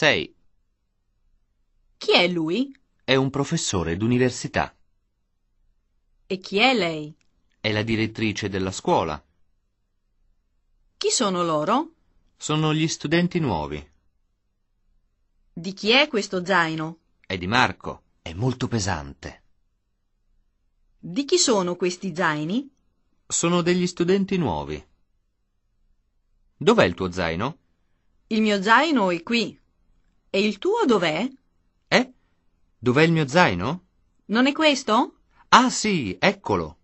6. Chi è lui? È un professore d'università. E chi è lei? È la direttrice della scuola. Chi sono loro? Sono gli studenti nuovi. Di chi è questo zaino? È di Marco. È molto pesante. Di chi sono questi zaini? Sono degli studenti nuovi. Dov'è il tuo zaino? Il mio zaino è qui. E il tuo dov'è? Dov'è il mio zaino? Non è questo? Ah sì, eccolo.